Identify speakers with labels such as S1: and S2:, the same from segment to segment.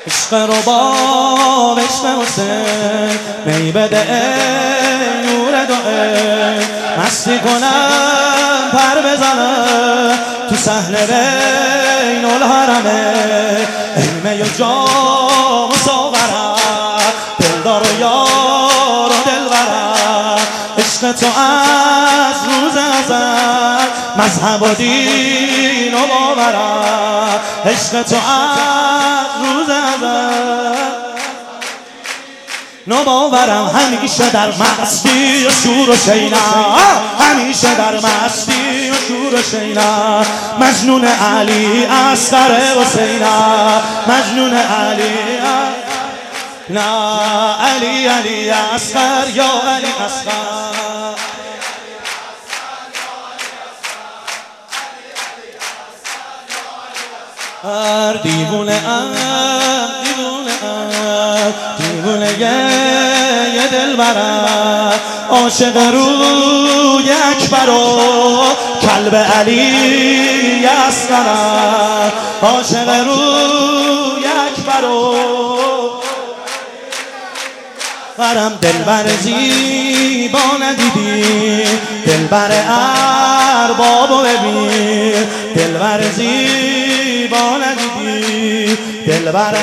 S1: عشق رباب عشق حسین می بده ای نور دو ای مستی کنم پر بزنم تو صحن بین الحرمه ای می و جام و ساغرم دلدار و یار و دلبرم عشق تو از روز ازل مذهب و دین و باورم عشق تو از روز ازل نوباورم همیشه در مستی و شور و شینم همیشه در مستی و شور و شینم مجنون علی اصغر حسینم مجنون علی نه علی علی اصغر یا علی اصغر هر دیوونه دیوونه یه دل برم عاشق روی اکبر و کلب علی اصغرم عاشق روی اکبر و برم دلبر زیبا ندیدی دلبر اربابو ببین دلبر زیبا ندیدی دلبر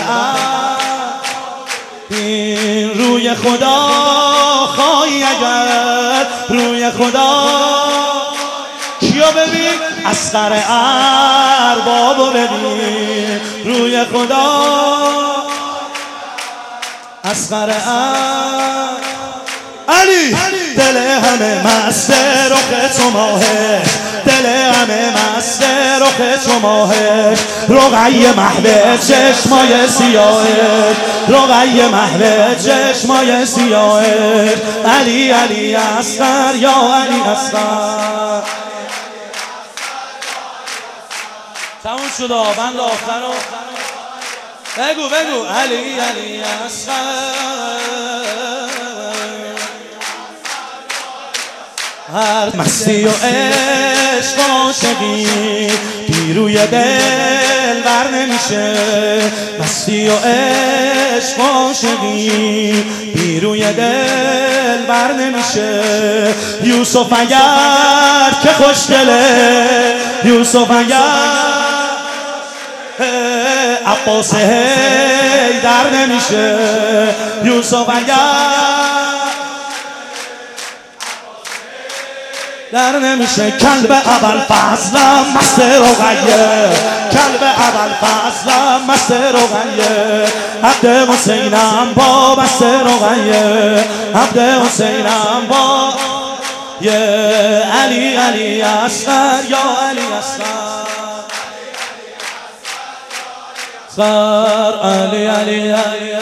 S1: این روی خدا خواهی اگر روی خدا کیو ببین اصغر اربابو ببین روی خدا اصغر علی دل همه مست رخ تو ماهه دل همه مست رخ تو ماهه رقی محو چشمای سیاهه رقی محو چشمای سیاهه علی علی اصغر یا علی اصغر تموم شد بند آخر رو بگو علی علی اصغر هر مستی و عشق و عاشقی پیروی دل بر نمیشه مستی و عشق و عاشقی پیروی دل بر نمیشه یوسف اگر که خوشگله یوسف اگر عباس در نمیشه یوسف اگر در نمیشه کلب اول فضلم مست رقیه کلب اول فضلم مست رقیه عبد حسینم با مست رقیه عبد حسینم با یه علی علی اصغر یا علی اصغر علی علی علی